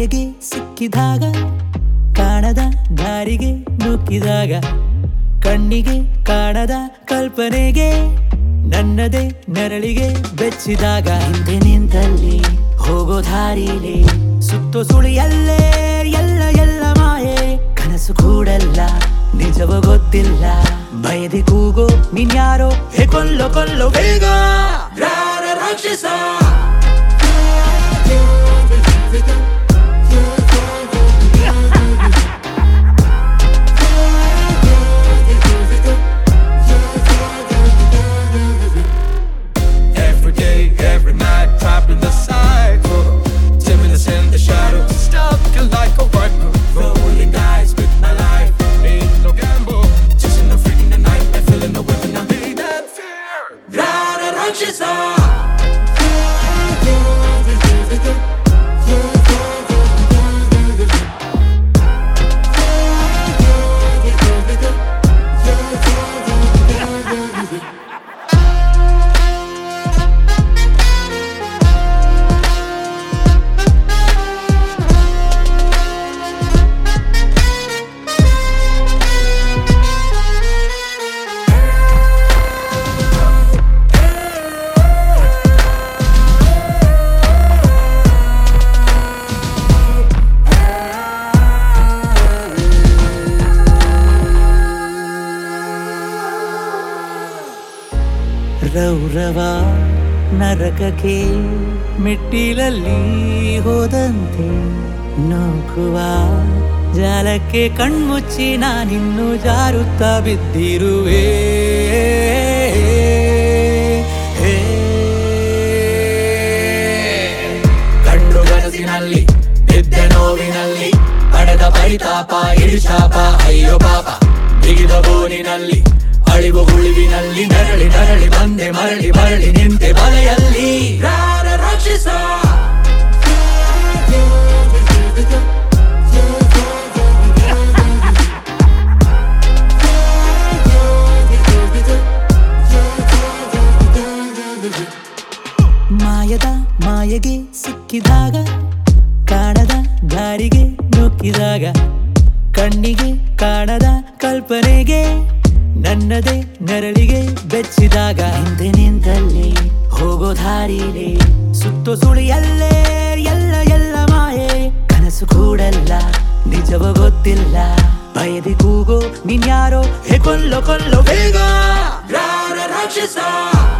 ಮಾಯೆಗೆ ಸಿಕ್ಕಿದಾಗ ಕಾಣದ ದಾರಿಗೆ ನುಗ್ಗಿದಾಗ ಕಣ್ಣಿಗೆ ಕಾಣದ ಕಲ್ಪನೆಗೆ ನನ್ನದೇ ನೆರಳಿಗೆ ಬೆಚ್ಚಿದಾಗ ಹಿಂದೆ ನಿಂತಲ್ಲಿ ಹೋಗೋ ದಾರಿಲಿ ಸುತ್ತೋ ಸುಳಿಯಲ್ಲೇ ಎಲ್ಲ ಮಾಯೆ ಕನಸು ಕೂಡಲ್ಲ ನಿಜವೋ ಗೊತ್ತಿಲ್ಲ ಭಯದಿ ಕೂಗೋ ನೀನ್ಯಾರೋ ಹೇ ಕೊಲ್ಲೋ ಬೇಗ ರಾಕ್ಷಸ ರೌರವ ನರಕಕ್ಕೆ ಮೆಟ್ಟಿಲಲ್ಲಿ ಹೋದಂತೆ ನೂಕುವ ಜಾಲಕ್ಕೆ ಕಣ್ಮುಚ್ಚಿ ನಾನಿನ್ನು ಜಾರುತ್ತಾ ಬಿದ್ದಿರುವೆ ಕಂಡು ಕನಸಿನಲ್ಲಿ ಬಿದ್ದ ನೋವಿನಲ್ಲಿ ಪಡೆದ ಪರಿತಾಪ ಇಳಿಶಾಪ ಅಯ್ಯೋ ಪಾಪ ಬಿಗಿದ ಬೋನಿನಲ್ಲಿ ಅಳಿವು ಹುಳುವಿನಲ್ಲಿ ನರಳಿ ಬಂದೆ ಮರಳಿ ನಿಂತೆ ಬಲೆಯಲ್ಲಿ ರಾಕ್ಷಸ ಮಾಯದ ಮಾಯೆಗೆ ಸಿಕ್ಕಿದಾಗ ಕಾಣದ ದಾರಿಗೆ ನುಗ್ಗಿದಾಗ ಕಣ್ಣಿಗೆ ಕಾಣದ ಕಲ್ಪನೆಗೆ ನನ್ನದೇ ನೆರಳಿಗೆ ಬೆಚ್ಚಿದಾಗ ಹಿಂದೆ ನಿಂತಲ್ಲಿ ಹೋಗೋ ದಾರಿಲಿ ಸುತ್ತೋ ಸುಳಿಯಲ್ಲೇ ಎಲ್ಲ ಮಾಯೆ ಕನಸು ಕೂಡಲ್ಲ ನಿಜವೋ ಗೊತ್ತಿಲ್ಲ ಭಯದಿ ಕೂಗೋ ನೀನ್ಯಾರೋ ಹೇ ಕೊಲ್ಲೋ ಬೇಗ ರಾಕ್ಷಸ